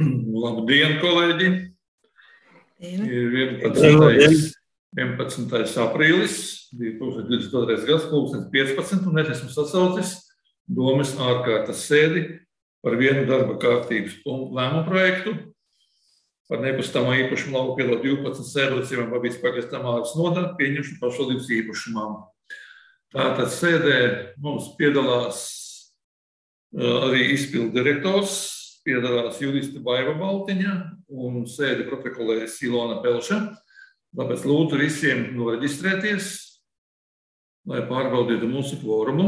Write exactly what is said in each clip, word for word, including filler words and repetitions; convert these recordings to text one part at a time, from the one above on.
Labdien, kolēģi! Dien. Ir vienpadsmitais vienpadsmitais aprīlis, divi tūkstoši divdesmit otrais gads, pulkstens piecpadsmit, un es esmu sasaucis domes ārkārtas sēdi par vienu darba kārtības lēmumu projektu par nekustamā īpašuma lauku ielā divpadsmit Sēbraciem Babītes pagasta Māras nodaļu pieņemšanu pašvaldības īpašumām. Tātad sēdē mums piedalās arī izpildu direktors, piedalās jurista Baiva Baltiņa un sēdi protokolējas Ilona Pelša. Tāpēc lūdzu visiem noreģistrēties, lai pārbaudītu mūsu kvorumu.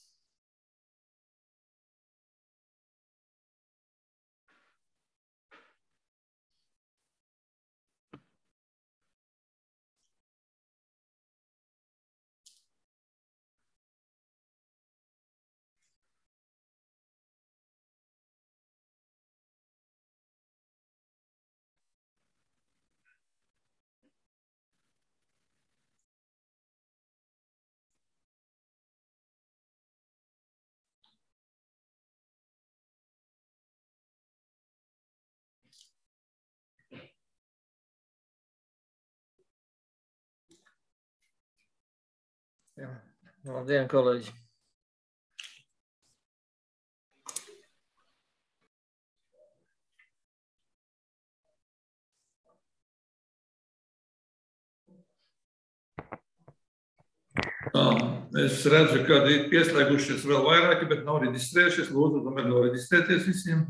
Jā. Labdien, kolēģi! Tā, es redzu, ka ir pieslēgušies vēl vairāki, bet nav reģistrējušies. Lūdzu, tomēr noreģistrēties visiem.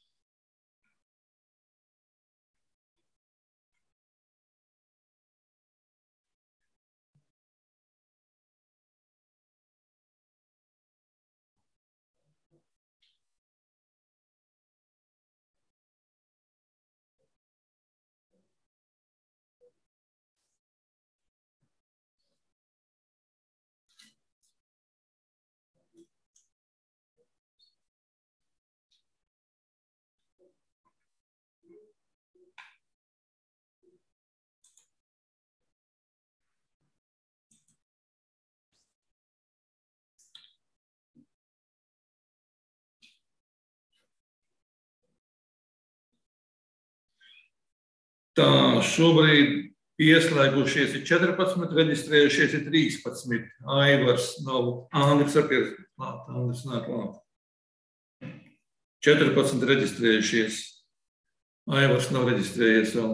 Tā, šobrīd pieslēgušies ir četrpadsmit, reģistrējušies ir trīspadsmit. Aivars nav, Andris apies, klāt, Andris nav klāt. četrpadsmit reģistrējušies. Aivars nav reģistrējies vēl.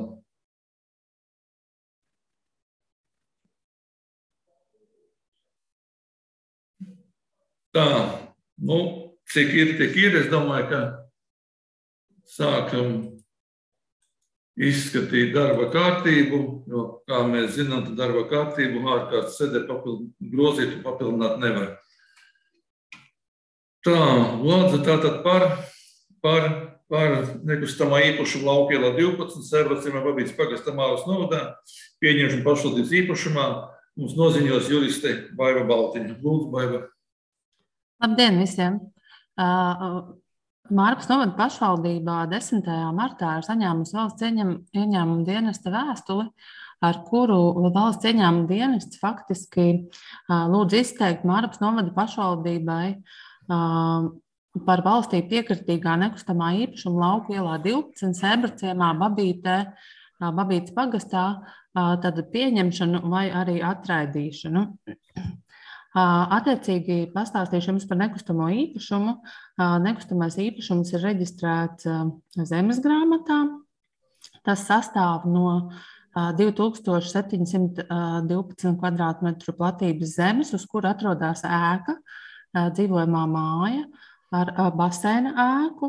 Tā, nu, cik ir, tik ir, es domāju, ka sākam izskatīt darba kārtību, jo, kā mēs zinām, tad darba kārtību ārkārtas sēdē papild, grozīt un papildināt nevar. Tā, lūdzu, tātad par, par, par nekustamā īpašuma lauku ielā divpadsmit, Sēbraciem Babītes pagasta Māras novadā, pieņemšanu pašvaldības īpašumā, mums noziņos juriste Baiva Baltiņa. Lūdzu, Baiva. Labdien visiem! Uh, Mārpas novada pašvaldībā desmitajā martā ir saņēmusi valsts ieņēmuma dienesta vēstuli, ar kuru valsts ieņēmuma dienests faktiski lūdz izteikt Mārpas novada pašvaldībai par valstī piekritīgā nekustamā īpašuma lauku ielā divpadsmit Sēbraciem Babītē, Babītes pagastā, tad pieņemšanu vai arī atraidīšanu. Attiecīgi pastāstīšu jums par nekustamo īpašumu. Nekustamais īpašums ir reģistrēts zemes grāmatā. Tas sastāv no divi tūkstoši septiņsimt divpadsmit kvadrātmetru platības zemes, uz kur atrodas ēka, dzīvojamā māja ar baseina ēku.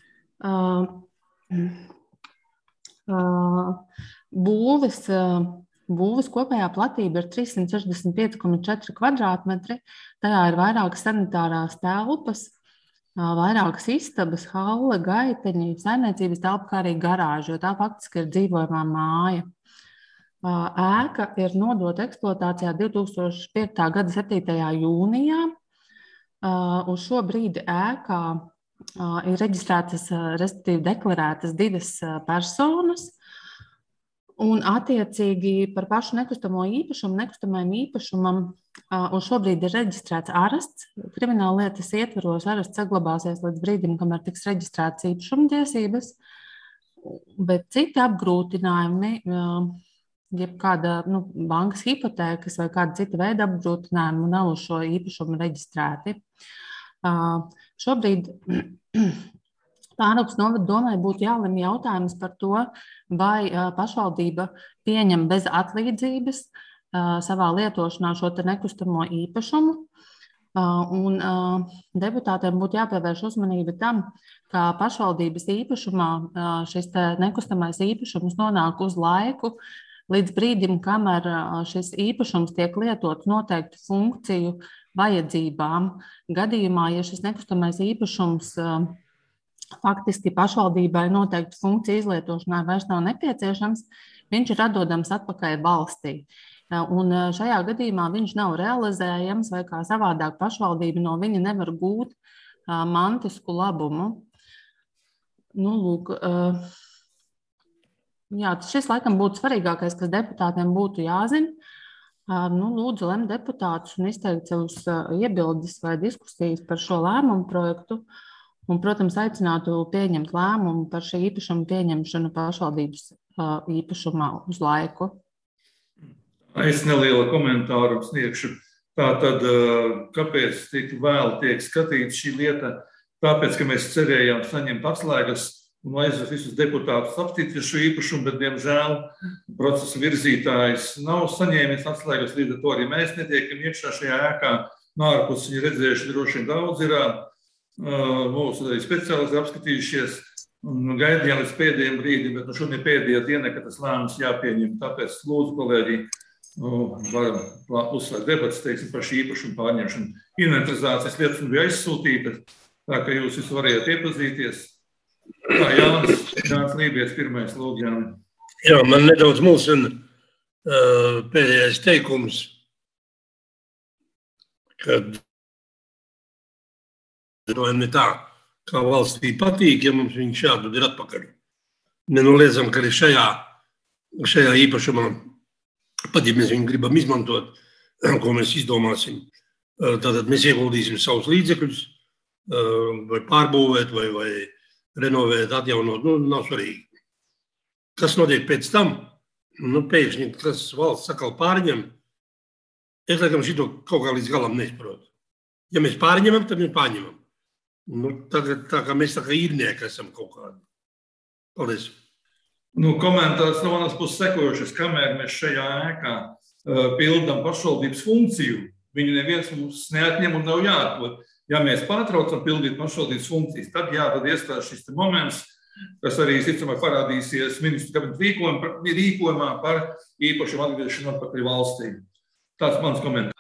Būves Būves kopējā platība ir trīssimt sešdesmit pieci komats četri kvadrātmetri. Tajā ir vairākas sanitārās telpas, vairākas istabas, halle, gaiteņi, saimniecības telpa, kā arī garāža, jo tā faktiski ir dzīvojamā māja. Ēka ir nodota eksploatācijā divi tūkstoši piekta gada septītajā jūnijā. Uz šo brīdi ēkā ir reģistrētas, respektīvi deklarētas divas personas. Un attiecīgi par pašu nekustamo īpašumu, nekustamajam īpašumam un šobrīd ir reģistrēts arests. Krimināllietas ietvaros arests saglabāsies līdz brīdim, kamēr tiks reģistrēts īpašumtiesības. bet citi apgrūtinājumi, jeb kāda nu, bankas hipotēkas vai kāda cita veida apgrūtinājumi nav uz šo īpašumu reģistrēti. Šobrīd Pārvaldes novada domai būtu jālemj jautājums par to, vai pašvaldība pieņem bez atlīdzības savā lietošanā šo te nekustamo īpašumu. Un deputātiem būtu jāpievērš uzmanība tam, ka pašvaldības īpašumā šis te nekustamais īpašums nonāk uz laiku, līdz brīdim, kamēr šis īpašums tiek lietots noteiktu funkciju vajadzībām. Gadījumā, ja šis nekustamais īpašums faktiski pašvaldībai noteiktu funkciju izlietošanai vairs nav nepieciešams, viņš ir atdodams atpakaļ valstī. Un šajā gadījumā viņš nav realizējams vai kā savādāk pašvaldība no viņa nevar gūt mantisku labumu. Nu, lūk, jā, šis laikam būtu svarīgākais, kas deputātiem būtu jāzina. Nu, lūdzu, lem deputātus un izteikt savus iebildes vai diskusijas par šo lēmumu projektu. Un, protams, aicinātu pieņemt lēmumu par šī īpašuma pieņemšanu pašvaldības īpašumā uz laiku. Es nelielu komentāru sniegšu. Tātad, kāpēc tik vēl tiek skatīta šī lieta? Tāpēc, ka mēs cerējām saņemt atslēgas un aizvest visus deputātus apstīt šo īpašumu, bet, diemžēl, procesa virzītājs nav saņēmis atslēgas, līdz ar to arī mēs netiekam iekšā šajā ēkā. Nārpus viņi redzējuši droši vien daudz ir. Mūsu arī speciālisti apskatījušies un gaidījām līdz pēdējiem brīdim, bet nu šodien pēdējā diena, ka tas lēmums jāpieņem. Tāpēc lūdzu, kolēģi, varam uzsākt debatas, teiksim, par šī īpašuma pārņemšanu. Inventarizācijas lietas bija aizsūtīta, tā ka jūs visi varējāt iepazīties. Tā, Jānis, Jānis Lībijs, pirmais, lūdzu, Jāni. Jā, man nedaudz mulsina uh, pēdējais teikums, kad domājam ne tā, kā valstī patīk, ja mums viņi šādu ir atpakaļ. Nenoliedzam, ka arī šajā, šajā īpašumā, pat ja mēs viņu gribam izmantot, ko mēs izdomāsim, tātad mēs ieguldīsim savus līdzekļus, vai pārbūvēt, vai, vai renovēt, atjaunot, nu, nav svarīgi. Kas notiek pēc tam? Nu, pēkšņi, kas valsts sakal pārņem, es laikam šito kaut kā līdz galam neizprotu. Ja mēs pārņemam, tad mēs pārņemam. Nu, tagad tā kā mēs tā kā īrnieki esam kaut kādi. Paldies. Nu, komentārs no manas puses sekojušas, kamēr mēs šajā ēkā uh, pildam pašvaldības funkciju, viņu neviens mums neatņem un nav jāatdod. Ja mēs pārtraucam pildīt pašvaldības funkcijas, tad jā, tad iestājas šis moments, kas arī, ticamāk, parādīsies ministru kabineta rīkojumā par īpašumu atgriešanu atpakaļ valstī. Tāds mans komentārs.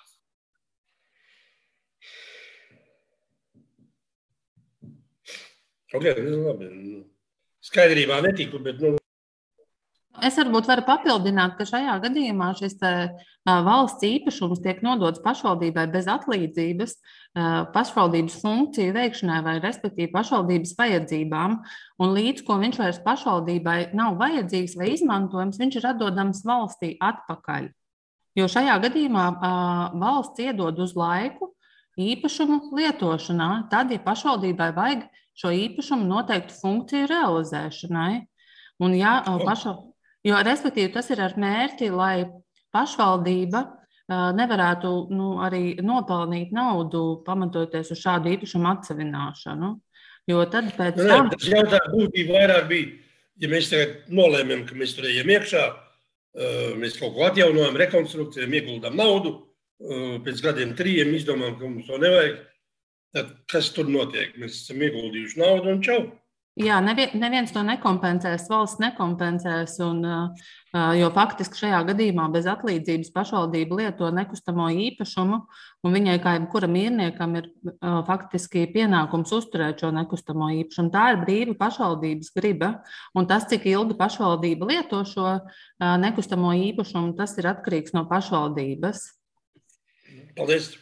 Ok, labi. Skaidrībā netiku, bet, nu. Es varbūt varu papildināt, ka šajā gadījumā šis valsts īpašums tiek nodots pašvaldībai bez atlīdzības pašvaldības funkciju veikšanai vai respektīvi pašvaldības vajadzībām. Un līdz ko viņš vairs pašvaldībai nav vajadzīgs vai izmantojams, viņš ir atdodams valstī atpakaļ. Jo šajā gadījumā valsts iedod uz laiku īpašumu lietošanā, tad, ja pašvaldībai vajag šo īpašumu noteiktu funkciju realizēšanai. Un ja pašvaldība Jo, respektīvi, tas ir ar mērķi, lai pašvaldība nevarētu nu, arī nopelnīt naudu, pamatoties uz šādu īpašumu atsevināšanu. Jo tad pēc Nē, tam... Tas jautājums būtībā vairāk bija, ja mēs tagad nolēmjam, ka mēs tur ejam iekšā, mēs kaut ko atjaunojam, rekonstrukcijam, ieguldām naudu, pēc gadiem trījiem izdomājam, ka mums to nevajag, tad kas tur notiek? Mēs esam ieguldījuši naudu un čau. Jā, neviens to nekompensēs, valsts nekompensēs, un, jo faktiski šajā gadījumā bez atlīdzības pašvaldība lieto nekustamo īpašumu, un viņai kā jebkuram īrniekam ir faktiski pienākums uzturēt šo nekustamo īpašumu. Tā ir brīva pašvaldības griba, un tas, cik ilgi pašvaldība lieto šo nekustamo īpašumu, tas ir atkarīgs no pašvaldības. Paldies!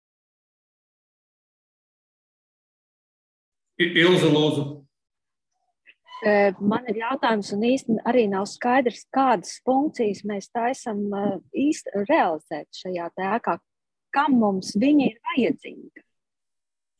Ilze, lūdzu. Man ir jautājums, un īsti arī nav skaidrs, kādas funkcijas mēs taisam īsti realizēt šajā ēkā. Kam mums viņa ir vajadzīga?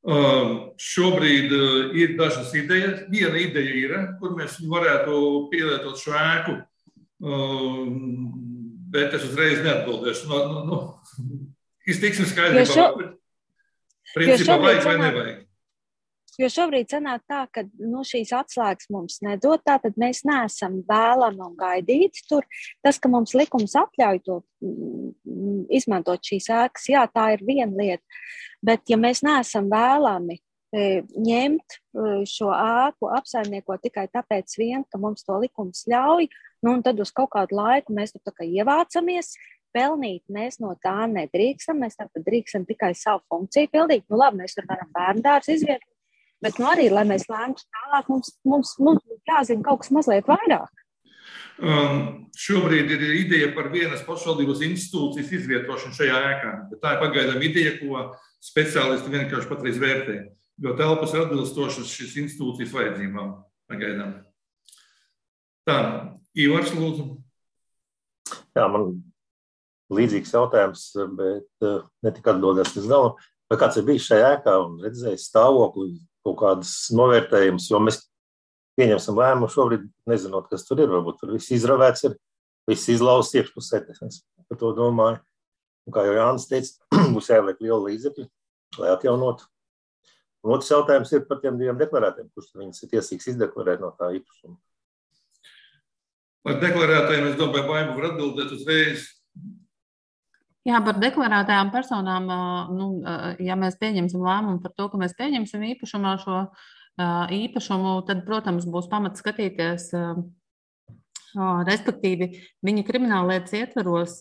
Uh, šobrīd uh, ir dažas idejas. Viena ideja ir, kur mēs varētu pielietot šo ēku, uh, bet es uzreiz neatbildēšu. No, no, no. Iztiksim skaidrībā, šo... principā vajag vai nevajag. Jo šobrīd sanāk tā, ka nu, šīs atslēgas mums nedod, tātad mēs neesam vēlami un gaidīti tur. Tas, ka mums likums atļauj to izmantot šīs ēkas, jā, tā ir viena lieta. Bet ja mēs neesam vēlami ņemt šo ēku, apsaimniekot tikai tāpēc vien, ka mums to likums ļauj, nu un tad uz kaut kādu laiku mēs tur tā kā ievācamies, pelnīt mēs no tā nedrīkstam, mēs tāpēc drīkstam tikai savu funkciju pildīt. Nu labi, mēs tur varam bērndārs izvietot. Bet nu arī, lai mēs lēmtu tālāk, mums, mums, mums jāzina kaut kas mazliet vairāk. Um, šobrīd ir ideja par vienas pašvaldības institūcijas izvietošanu šajā ēkā. Bet tā ir pagaidām ideja, ko speciālisti vienkārši patreiz vērtē. Jo telpas ir atbilstošas šīs institūcijas vajadzībām pagaidām. Tā, Ivars, lūdzu. Jā, man līdzīgs jautājums, bet ne tik atbildēs līdz galam. Vai kāds ir bijis šajā ēkā un redzējis stāvokli, kaut kādas novērtējumus, jo mēs pieņemsim lēmumu šobrīd, nezinot, kas tur ir, varbūt tur viss izravēts ir, viss izlauzts iekšpusē, es par to domāju. Un kā jau Jānis teica, būs jāieliek liela līdzekļi, lai atjaunotu. Un otrs jautājums ir par tiem diviem deklarētiem, kurš viņas ir tiesīgs izdeklarēt no tā īpašuma. Par deklarētājiem, es domāju, Baiba var atbildēt uzreiz. Jā, par deklarētajām personām, nu, ja mēs pieņemsim lēmumu par to, ka mēs pieņemsim īpašumā šo īpašumu, tad, protams, būs pamats skatīties, respektīvi, viņa krimināllietas ietveros,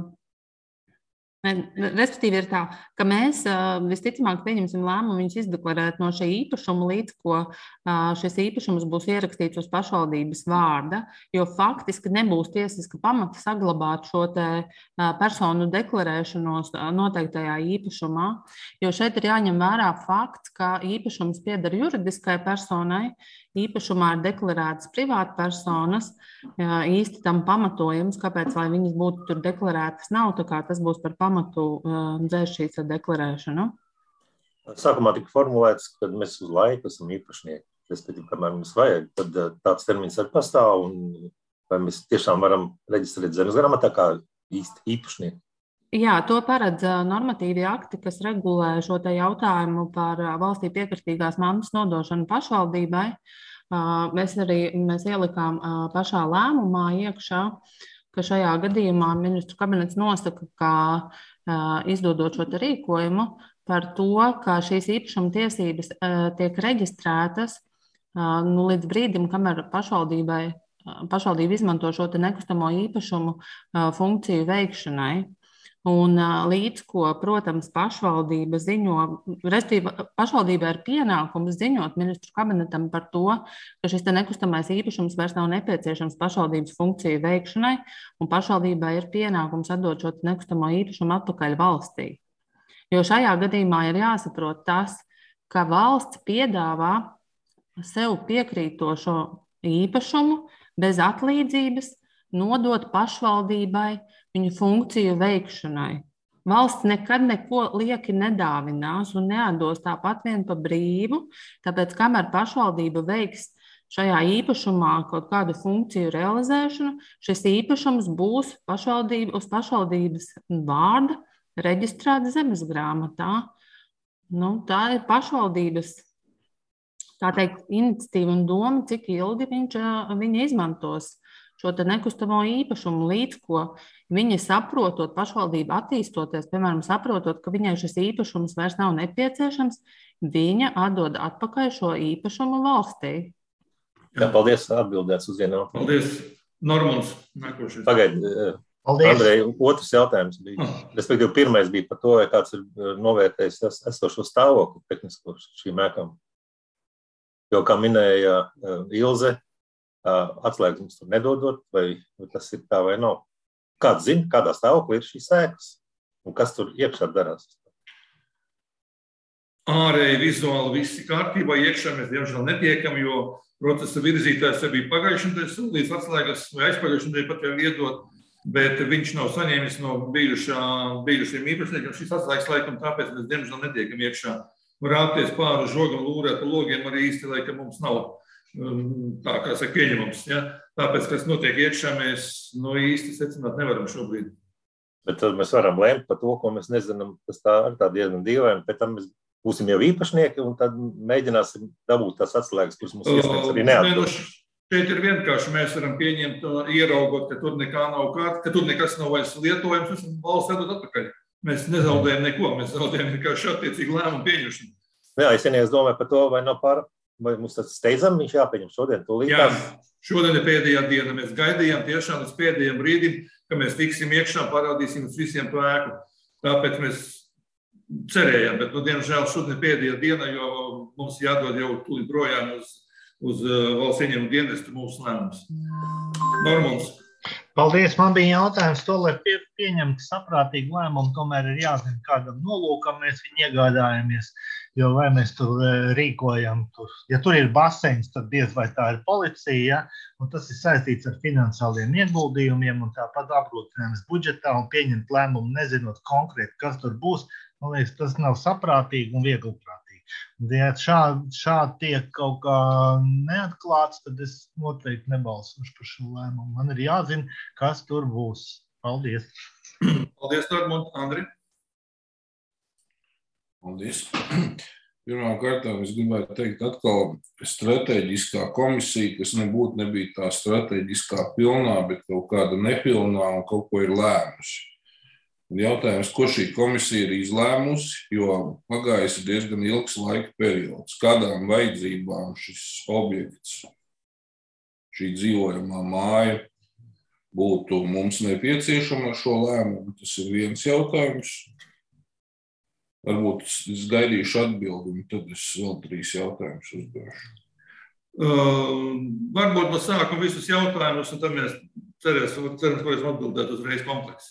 respektīvi ir tā, ka mēs visticamāk pieņemsim lēmumu viņus izdeklarēt no šī īpašuma, līdz ko šis īpašums būs ierakstīts uz pašvaldības vārda, jo faktiski nebūs tiesiska pamata saglabāt šo te personu deklarēšanos noteiktajā īpašumā, jo šeit ir jāņem vērā fakts, ka īpašums pieder juridiskai personai, īpašumā ir deklarētas privātpersonas, īsti tam pamatojums, kāpēc, lai viņas būtu tur deklarētas, nav, tā kā tas būs par pamatu dzēst šīs deklarēšanu. Sākumā tika formulēts, ka mēs uz laiku esam īpašnieki, respektīvi, kamēr mums vajag, tad tāds termins arī pastāv, un vai mēs tiešām varam reģistrēt zemes grāmatā kā īsti īpašnieki. Jā, to paredz normatīvi akti, kas regulē šo te jautājumu par valstī piekritīgās mantas nodošanu pašvaldībai. Mēs arī mēs ielikām pašā lēmumā iekšā, ka šajā gadījumā ministru kabinets nosaka, ka izdodot šo te rīkojumu par to, ka šīs īpašuma tiesības tiek reģistrētas nu, līdz brīdim, kamēr pašvaldībai, pašvaldība izmanto šo te nekustamo īpašumu funkciju veikšanai. Un līdz ko, protams, pašvaldība ziņo, restīvi pašvaldībai ir pienākums ziņot ministru kabinetam par to, ka šis te nekustamais īpašums vairs nav nepieciešams pašvaldības funkciju veikšanai, un pašvaldībai ir pienākums atdot šo te nekustamo īpašumu atpakaļ valstī. Jo šajā gadījumā ir jāsaprot tas, ka valsts piedāvā sev piekrītošo īpašumu bez atlīdzības nodot pašvaldībai viņu funkciju veikšanai. Valsts nekad neko lieki nedāvinās un neatdos tāpat vien pa brīvu, tāpēc, kamēr pašvaldība veiks šajā īpašumā kaut kādu funkciju realizēšanu, šis īpašums būs pašvaldība, uz pašvaldības vārda reģistrēta zemes grāmatā. Nu, tā ir pašvaldības, tā teikt, iniciatīva un doma, cik ilgi viņš, viņa izmantos šo te nekustamo īpašumu, līdz ko viņi saprotot, pašvaldība attīstoties, piemēram, saprotot, ka viņai šis īpašums vairs nav nepieciešams, viņa atdod atpakaļ šo īpašumu valstī. Jā, paldies, atbildēts uz vienu. Paldies, Normons, nākošais. Pagaid, Andrej, otrs jautājums bija, ah. respektīvi pirmais bija par to, vai kāds ir novērtējis esošo stāvokli tehnisko šīm ēkām. Jo, kā minēja Ilze, atslēgas mums tur nedodot, vai tas ir tā vai nav. Kāds zina, kādā stāvoklī ir šīs ēkas un kas tur iekšā darās? Ārēji vizuāli viss ir kārtībā, iekšā mēs diemžēl netiekam, jo procesa virzītājs jau bija pagājušajā līdz atslēgas vai aizpagājušajā pat jau iedot, bet viņš nav saņēmis no bijušā, bijušiem īpašniekiem šīs atslēgas laikam, tāpēc mēs diemžēl netiekam iekšā. rāpties pāri žogam, lūrēt pa logiem arī īsti, lai ka mums nav tā, kā saka, pieņemams. Ja? Tāpēc, kas notiek iekšā, mēs no īsti secināt nevaram šobrīd. Bet tad mēs varam lēmt par to, ko mēs nezinām, tas tā ir tā diezgan dīvaini, pēc tam mēs būsim jau īpašnieki un tad mēģināsim dabūt tās atslēgas, kuras mums iespējams arī neatbilst. Šeit ir vienkārši, mēs varam pieņemt, ieraugot, ka tur nekā nav kārt, ka tur nekas nav vairs lietojams, mēs valsts atdot atpakaļ. Mēs nezaudējam neko, mēs zaudējam vienkārši attiecīgi lēmumu pieņemšanu. Jā, es vienīgais domāju par to, vai nav pār, vai mums tas steidzam, viņš jāpieņem šodien tūlīt. Jā, šodien ir pēdējā diena, mēs gaidījām tiešām līdz pēdējiem brīdim, ka mēs tiksim iekšā, parādīsim uz visiem pēku. Tāpēc mēs cerējām, bet, nu, diemžēl šodien ir pēdējā diena, jo mums jādod jau tūlīt projām uz, uz valsts ieņēmumu dienestu mūsu lēmums. Normons. Paldies, man bija jautājums to, lai pie, pieņemtu saprātīgu lēmumu, tomēr ir jāzina, kādam nolūkam mēs viņu iegādājamies, jo vai mēs tur rīkojam, tur, ja tur ir baseins, tad diez vai tā ir policija, ja? Un tas ir saistīts ar finansiāliem ieguldījumiem un tāpat apgrūtinājums budžetā un pieņemt lēmumu, nezinot konkrēti, kas tur būs, man liekas, tas nav saprātīgi un viegli prātīgi. Ja šādi, šādi tiek kaut kā neatklāts, tad es noteikti nebalsošu par šo lēmumu. Man ir jāzina, kas tur būs. Paldies. Paldies, Normund. Andri. Paldies. Pirmām kārtām es gribētu teikt atkal strateģiskā komisija, kas nebūtu nebija tā strateģiskā pilnā, bet kaut kāda nepilnā un kaut ko ir lēmusi. Jautājums, ko šī komisija ir izlēmusi, jo pagājis ir diezgan ilgs laika periods. Kādām vajadzībām šis objekts, šī dzīvojamā māja būtu mums nepieciešama ar šo lēmumu? Tas ir viens jautājums. Varbūt es gaidīšu atbildi, un tad es vēl trīs jautājumus uzdošu. Uh, varbūt no sākuma visus jautājumus, un tad mēs cerēsim, cerams, ka varam atbildēt uzreiz kompleksi.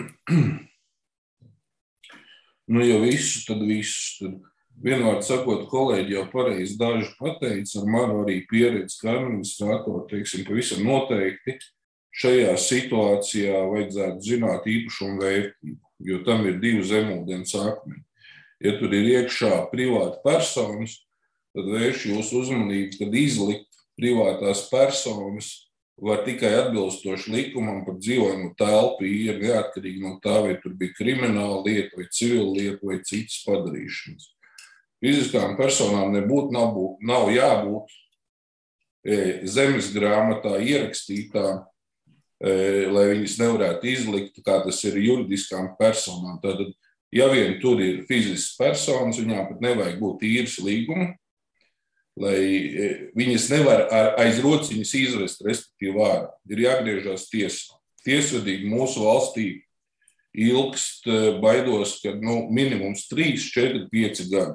Nu, ja visu, tad visu. Tad vienvārds sakot, kolēģi jau pareizi daži pateica, ar manu arī pieredzi kā administrātoru, teiksim, pavisam noteikti šajā situācijā vajadzētu zināt īpašumu vērtību, jo tam ir divi zemūdens akmeņi. Ja tur ir iekšā privāta personas, tad vērš jūsu uzmanību, kad izlikt privātās personas var tikai atbilstoši likumam par dzīvojumu telpu, ir neatkarīgi no tā, vai tur bija krimināla lieta, vai civila lieta, vai citas padarīšanas. Fiziskām personām nebūtu, nav, būt, nav jābūt e, zemes grāmatā ierakstītā, e, lai viņas nevarētu izlikt, kā tas ir juridiskām personām. Tātad, ja vien tur ir fiziskas personas, viņām pat nevajag būt īres līguma, lai viņas nevar aiz rociņas izvest, respektīvi vārā. Ir jāgriežās tiesā. Tiesvedīgi mūsu valstī ilgst, baidos, ka nu, minimums trīs, četri, pieci gadi.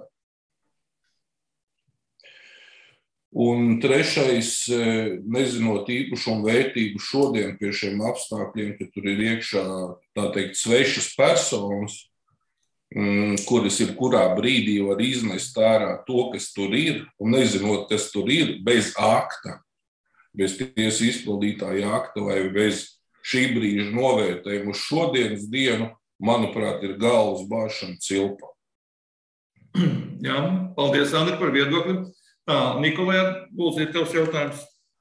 Un trešais, nezinot īpašumu vērtību šodien pie šiem apstākļiem, ka tur ir iekšā, tā teikt, svešas personas, kuras ir kurā brīdī var iznest ārā to, kas tur ir, un nezinot, kas tur ir, bez akta, bez tiesas izpildītāja akta vai bez šī brīža novērtējumu uz šodienas dienu, manuprāt, ir galvas bāšana cilpa. Jā, paldies, Andri, par viedokli. Tā, Nikolai, būs ir tavs jautājums.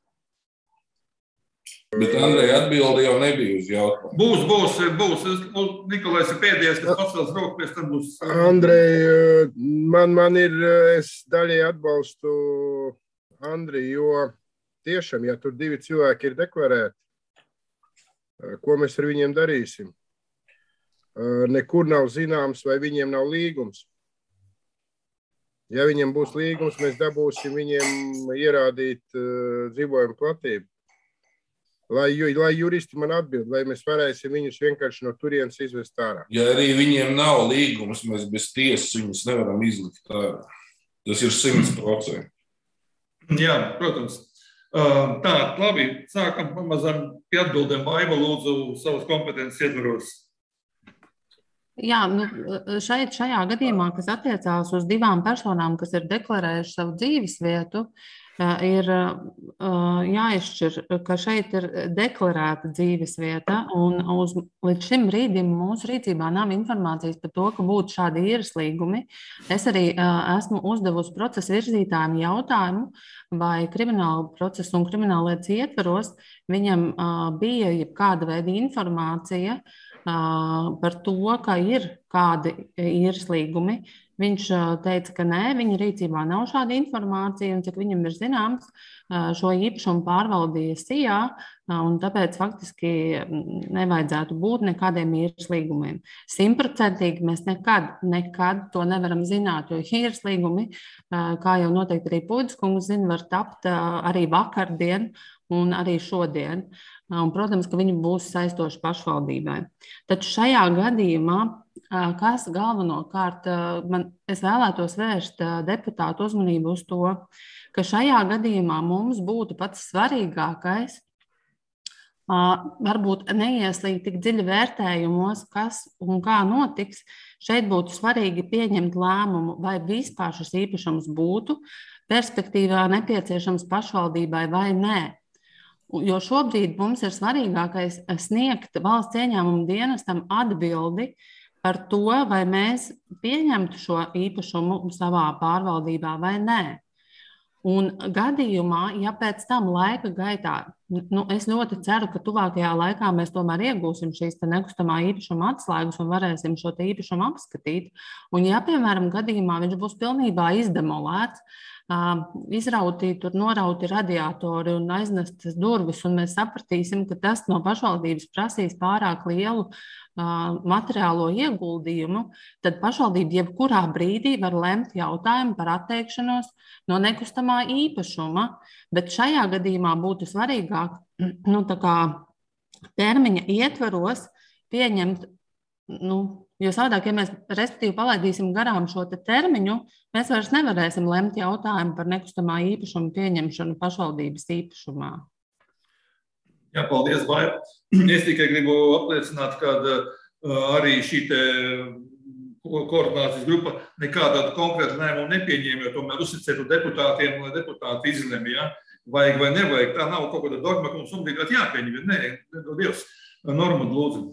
Bet Andrei atbildi jau nebija uz jautājumu. Būs, būs, būs. Nikolais ir pēdējais, kas pacels roku, pēc tam būs. Andrei, man, man ir, es daļai atbalstu Andri, jo tiešām, ja tur divi cilvēki ir deklarēti, ko mēs ar viņiem darīsim? Nekur nav zināms, vai viņiem nav līgums. Ja viņiem būs līgums, mēs dabūsim viņiem ierādīt dzīvojumu platību. Lai, lai juristi man atbild, lai mēs varēsim viņus vienkārši no turienes izvest ārā. Ja arī viņiem nav līgums, mēs bez tiesas viņus nevaram izlikt ārā. Tas ir simts procenti. Jā, protams. Tā, labi, sākam pamazām pie atbildēm. Aiva, lūdzu, savas kompetences ietvaros. Jā, nu, šeit, šajā gadījumā, kas attiecās uz divām personām, kas ir deklarējuši savu dzīves vietu, ir jāizšķir, ka šeit ir deklarēta dzīvesvieta, un uz, līdz šim brīdim mūsu rīcībā nav informācijas par to, ka būtu šādi īres līgumi. Es arī esmu uzdevusi procesa virzītājiem jautājumu, vai krimināla procesa un krimināllietas ietvaros viņam bija jebkāda veida informācija par to, ka ir kādi īres līgumi. Viņš teica, ka nē, viņa rīcībā nav šāda informācija, un cik viņam ir zināms, šo īpašumu pārvaldīja Sijā, un tāpēc faktiski nevajadzētu būt nekādiem īres līgumiem. Simtprocentīgi mēs nekad, nekad to nevaram zināt, jo īres līgumi, kā jau noteikti arī Puidskungs zina, var tapt arī vakardien un arī šodien. Un, protams, ka viņi būs saistoši pašvaldībai. Taču šajā gadījumā, kas galvenokārt, man, es vēlētos vērst deputātu uzmanību uz to, ka šajā gadījumā mums būtu pats svarīgākais varbūt neieslīgt tik dziļi vērtējumos, kas un kā notiks. Šeit būtu svarīgi pieņemt lēmumu, vai vispār šis īpašums būtu perspektīvā nepieciešams pašvaldībai vai nē. Jo šobrīd mums ir svarīgākais sniegt valsts ieņēmumu dienestam atbildi par to, vai mēs pieņemtu šo īpašumu savā pārvaldībā vai nē. Un gadījumā, ja pēc tam laika gaitā, nu, es ļoti ceru, ka tuvākajā laikā mēs tomēr iegūsim šīs te nekustamā īpašuma atslēgas un varēsim šo te īpašumu apskatīt. Un ja, piemēram, gadījumā viņš būs pilnībā izdemolēts, izrauti, tur norauti radiatori un aiznestas durvis, un mēs sapratīsim, ka tas no pašvaldības prasīs pārāk lielu materiālo ieguldījumu, tad pašvaldība jebkurā brīdī var lemt jautājumu par atteikšanos no nekustamā īpašuma, bet šajā gadījumā būtu svarīgāk, nu, tā kā termiņa ietvaros pieņemt, nu, jo savādāk, ja mēs respektīvi palaidīsim garām šo te termiņu, mēs vairs nevarēsim lemt jautājumu par nekustamā īpašuma pieņemšanu pašvaldības īpašumā. Jā, paldies, Baiba. Es tikai gribu apliecināt, ka arī šī te koordinācijas grupa nekādā konkrēta lēmumu nepieņēma, jo tomēr uzticētu deputātiem, lai deputāti izlemj, ja? Vajag vai nevajag. Tā nav kaut kāda dogma, ka mums obligāti jāpieņem. Nē, nedod Dievs. Normand, lūdzu.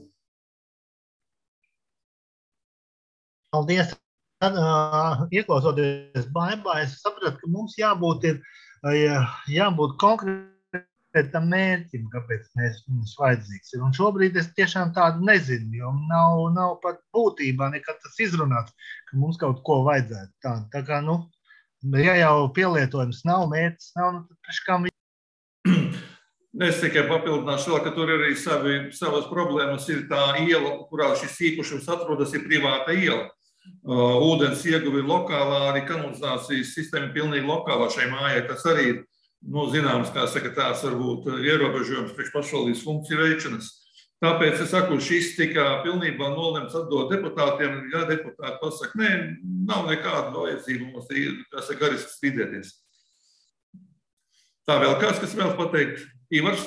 Paldies. Tad, uh, ieklausoties Baibā, es sapratu, ka mums jābūt, ir, jābūt konkrētam mērķim, kāpēc mēs mums vajadzīgs ir. Un šobrīd es tiešām tādu nezinu, jo nav, nav pat būtībā nekad tas izrunāts, ka mums kaut ko vajadzētu tādu. Tā kā, nu, ja jau pielietojums nav, mērķis nav, nu, tad priekš kam viņi... Es tikai papildināšu, ka tur arī savi, savas problēmas ir tā iela, kurā šis īpašums atrodas, ir privāta iela. Uh, ūdens ieguvi lokālā, arī kanalizācijas sistēma pilnīgi lokālā šai mājai. Tas arī ir, nu, zināms, kā saka, tās varbūt ierobežojums priekš pašvaldības funkciju veikšanas. Tāpēc es saku, šis tika pilnībā nolemts atdot deputātiem, ja deputāti pasaka, nē, nav nekāda vajadzība mums, kā saka, gariski strīdēties. Tā vēl kāds, kas vēl pateikt? Ivars?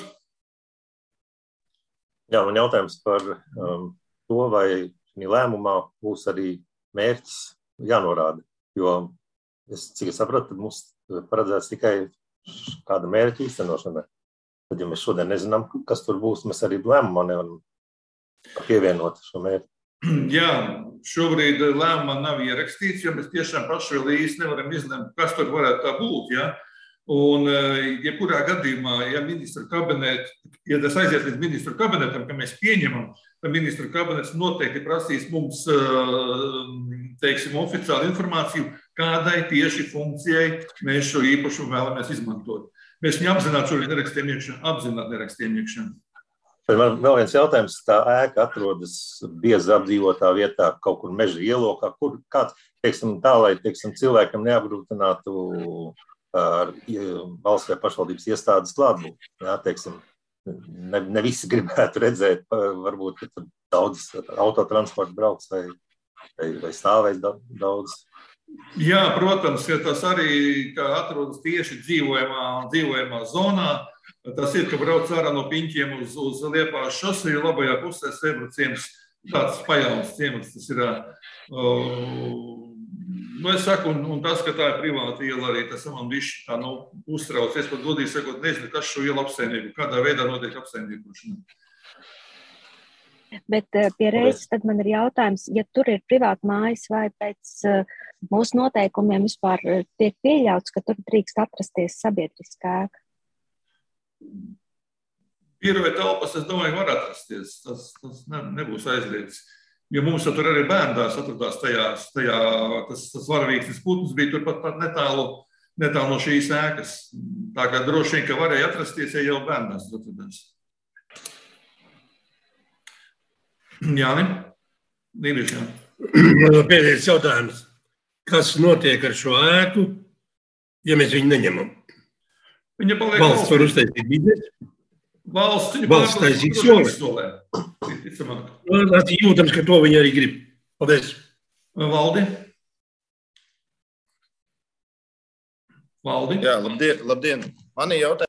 Jā, man jautājums par um, to, vai šī lēmumā būs arī mērķis jānorāda, jo es, cik es sapratu, tad mums paredzēts tikai kāda mērķa īstenošana. Tad, ja mēs šodien nezinām, kas tur būs, mēs arī lēmumā nevaram pievienot šo mērķi. Jā, šobrīd lēmumā nav ierakstīts, jo mēs tiešām paši vēl īsti nevaram izlemt, kas tur varētu tā būt, ja? Un, ja kurā gadījumā, ja ministru kabinet, ja tas aizies līdz ministru kabinetam, ka mēs pieņemam, tad ministru kabinets noteikti prasīs mums, teiksim, oficiālu informāciju, kādai tieši funkcijai mēs šo īpašumu vēlamies izmantot. Mēs viņu apzināti šobrīd nerakstiem iekšā, apzināti nerakstiem iekšā. Man vēl viens jautājums, tā ēka atrodas biezi apdzīvotā vietā, kaut kur meža ielokā, kur kāds, teiksim, tā, lai, teiksim, cilvēkam neapgrūtinātu ar valsts vai pašvaldības iestādes klātbūtni. Jā, teiksim, ne, ne visi gribētu redzēt, varbūt, ka tur daudz autotransporta brauks vai, vai, vai stāvēs daudz. Jā, protams, ka tas arī, ka atrodas tieši dzīvojamā, dzīvojamā zonā, tas ir, ka brauc ārā no Piņķiem uz, uz Liepājas šoseju, labajā pusē Sēbra ciems, tāds pajauns ciemats, tas ir, uh, nu, es saku, un, un tas, ka tā ir privāta iela arī, tas man bišķi tā, nu, uztrauc. Es pat godīgi sakot, nezinu, kas šo ielu apsaimnieku, kādā veidā notiek apsaimniekošana. Bet pie reizes tad man ir jautājums, ja tur ir privāta mājas vai pēc mūsu noteikumiem vispār tiek pieļauts, ka tur drīkst atrasties sabiedriskā ēka? Biroja telpas, es domāju, var atrasties. Tas, tas ne, nebūs aizliegts. Jo mums tur arī bērndās atradās tajā, tajā tas, tas varavīksnes putns bija turpat pat netālu, netālu no šīs ēkas. Tā kā droši vien, ka varēja atrasties, ja jau bērndās atradās. Jāni? Dīviši, jā. Pēdējais jautājums. Kas notiek ar šo ēku, ja mēs viņu neņemam? Viņa paliek valsts var uztaisīt biznesu. Valsts viņu valsts taisīt solē. Tas jūtams, ka to viņi arī grib. Paldies. Valdi? Valdi? Jā, labdien. labdien. Mani jautājumi.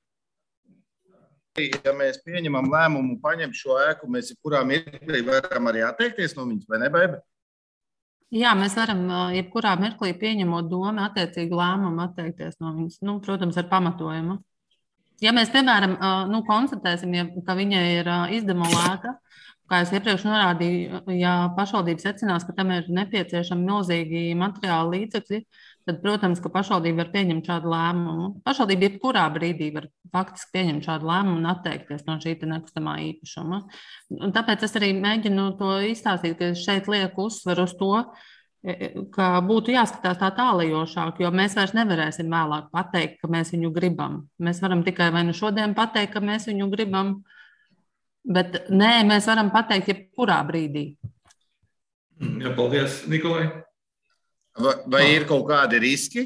Ja mēs pieņemam lēmumu paņemt šo ēku, mēs jebkurā mirklī varam arī atteikties no viņas, vai ne, Baiba? Jā, mēs varam jebkurā mirklī pieņemot domu attiecīgi lēmumu atteikties no viņas. Nu, protams, ar pamatojumu. Ja mēs, piemēram, nu, konstatēsim, ja, ka viņa ir izdemolēta, kā es iepriekš norādīju, ja pašvaldība secinās, ka tam ir nepieciešami milzīgi materiāli līdzekļi, tad, protams, ka pašvaldība var pieņemt šādu lēmumu. Pašvaldība jebkurā brīdī var faktiski pieņemt šādu lēmumu un atteikties no šī nekustamā īpašuma. Un tāpēc es arī mēģinu to izstāstīt, ka šeit lieku uzsveru uz to, ka būtu jāskatās tā tālajošāk, jo mēs vairs nevarēsim vēlāk pateikt, ka mēs viņu gribam. Mēs varam tikai vai nu šodien pateikt, ka mēs viņu gribam, bet nē, mēs varam pateikt jebkurā brīdī. Jā, paldies, Nikolai. Vai, vai ir kaut kādi riski,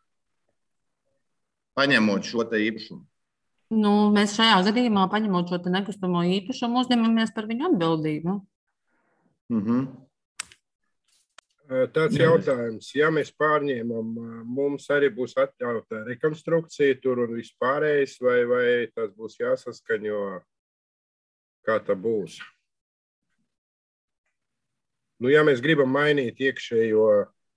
paņemot šo te īpašumu? Nu, mēs šajā gadījumā, paņemot šo te nekustamo īpašumu, uzņemamies par viņu atbildību. Mhm. Tāds jautājums, ja mēs pārņēmam, mums arī būs atļauta rekonstrukcija tur un vispārējais, vai, vai tas būs jāsaskaņo, kā tā būs? Nu, ja mēs gribam mainīt iekšējo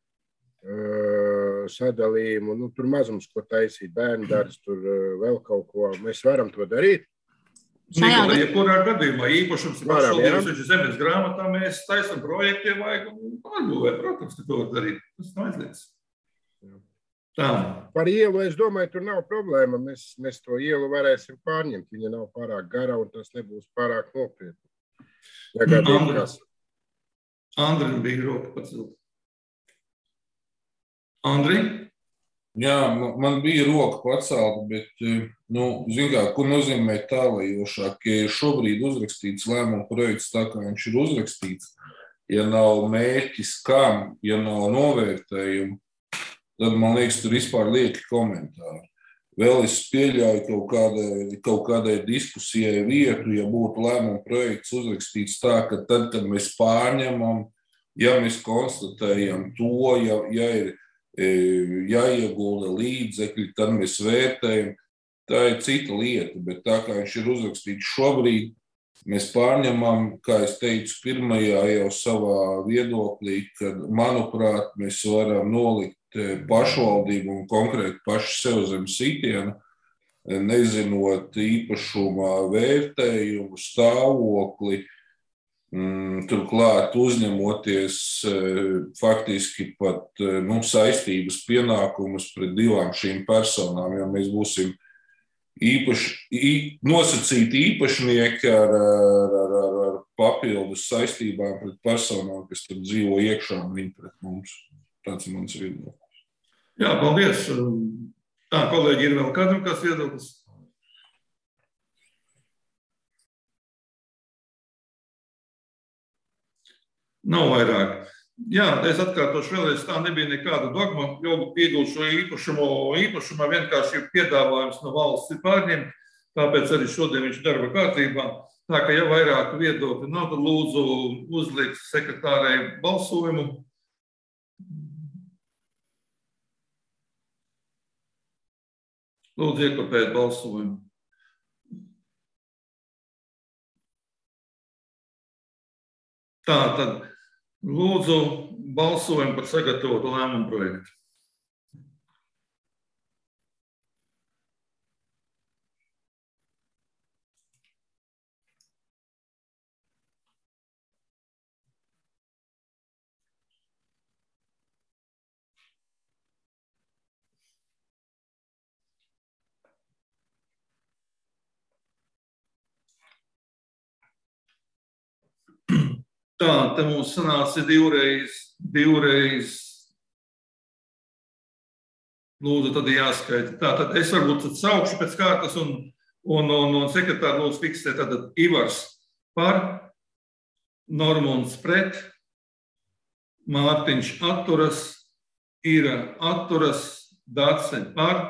uh, sadalījumu, nu, tur mazums, ko taisīt, bērnu darbs, tur uh, vēl kaut ko, mēs varam to darīt? Nikolai, ja kurā gadījumā īpašums ir pašvaldības, viņš ir zemes grāmatā, mēs taisam projektiem vajag un pārbūvē, protams, ka to var darīt. Tas nav aizliegts. Tā. Par ielu, es domāju, tur nav problēma. Mēs, mēs to ielu varēsim pārņemt. Viņa nav pārāk gara un tas nebūs pārāk nopietni. Andri, Andri bija roka pacelt. Andri? Jā, man bija roka pacelta, bet, nu, zin kā, ko nozīmē tālajošāk, ja ir šobrīd uzrakstīts lēmuma projekts tā, kā viņš ir uzrakstīts, ja nav mērķis kam, ja nav novērtējumu, tad, man liekas, tur vispār lieki komentāri. Vēl es pieļauju kaut kādai, kaut kādai diskusijai vietu, ja būtu lēmuma projekts uzrakstīts tā, ka tad, kad mēs pārņemam, ja mēs konstatējam to, ja, ja ir jāiegulda līdzekļi, tad mēs vērtējam. Tā ir cita lieta, bet tā kā viņš ir uzrakstīts šobrīd, mēs pārņemam, kā es teicu, pirmajā jau savā viedoklī, kad, manuprāt, mēs varam nolikt pašvaldību un konkrēti paši sev zem sitiena, nezinot īpašumā vērtējumu, stāvokli, turklāt uzņemoties faktiski pat nu, saistības pienākumus pret divām šīm personām, ja mēs būsim īpaši, nosacīti īpašnieki ar, ar, ar, ar papildus saistībām pret personām, kas tur dzīvo iekšā un viņi pret mums. Tāds ir mans viedoklis. Jā, paldies. Tā, kolēģi, ir vēl kādam kāds viedoklis? Nav vairāk. Jā, es atkārtošu vēlreiz, tā nebija nekāda dogma, jau iegūt šo īpašumu, īpašumā vienkārši piedāvājums no valsts ir pārņemt, tāpēc arī šodien viņš darba kārtībā. Tā, ka ja vairāk viedokļu nav, tad lūdzu uzlikt sekretārai balsojumu. Lūdzu iekopēt balsojumu. Tā, tad lūdzu balsojumu par sagatavotu lēmumu projektu. Tā, te mums sanāca divreiz, divreiz, lūdzu, tad jāskaita. Tā, tad es varbūt tad saukšu pēc kārtas un, un, un, un sekretāri lūdzu fiksē, tātad Ivars par, Normunds pret, Mārtiņš atturas, Ira atturas, Dace par,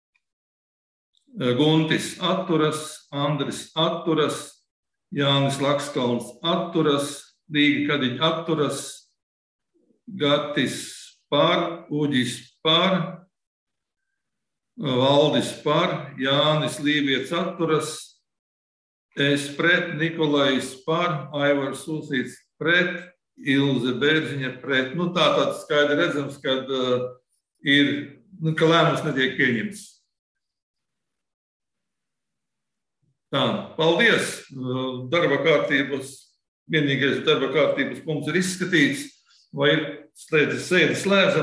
Guntis atturas, Andris atturas, Jānis Lakskalns atturas, Līga Kadiņa atturas, Gatis par, Uģis par, Valdis par, Jānis Līvietis atturas, es pret, Nikolais par, Aivars Sūsīts pret, Ilze Bērziņa pret. Nu, tā tāds skaidri redzams, kad uh, ir, nu, ka lēmums netiek pieņemts. Tā, paldies. Darba kārtības, vienīgais darba kārtības punkts ir izskatīts. Vai ir slēdzis sēdi slēdzam?